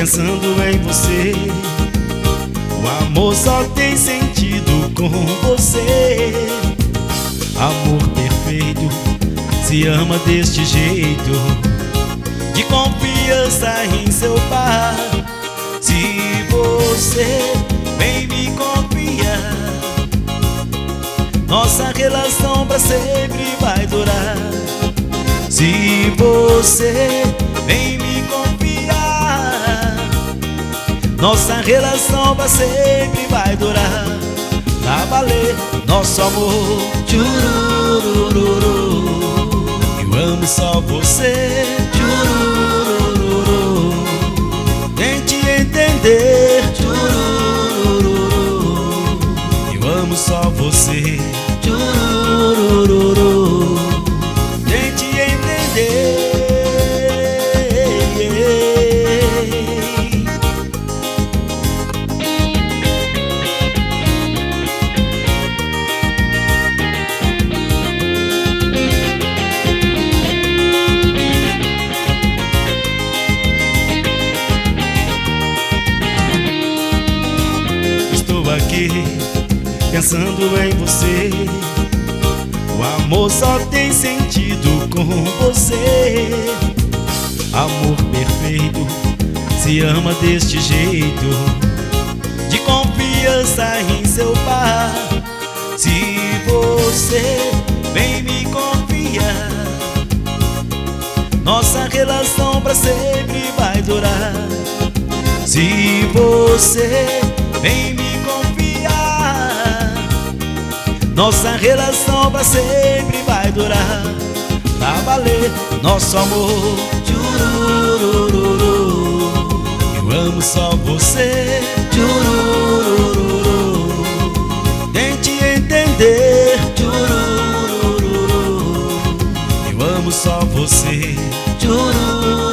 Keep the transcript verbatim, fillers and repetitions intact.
pensando em você. O amor só tem sentido com você. Amor perfeito, se ama deste jeito, de confiança em seu par. Se você vem me confiar, nossa relação pra sempre vai durar. Se você vem me confiar, nossa relação pra sempre vai durar. Pra valer nosso amor, tchururururu. Eu amo só você, tchururururu. Tente entender, tchururururu. Eu amo só você, tchururururu. Tente entender. Aqui pensando em você. O amor só tem sentido com você. Amor perfeito, se ama deste jeito, de confiança em seu par. Se você vem me confiar, nossa relação pra sempre vai durar. Se você vem me confiar, nossa relação pra sempre vai durar. Pra valer nosso amor, tchururururu. Eu amo só você, tchururururu. Tente entender, tchururururu. Eu amo só você, tchururururu.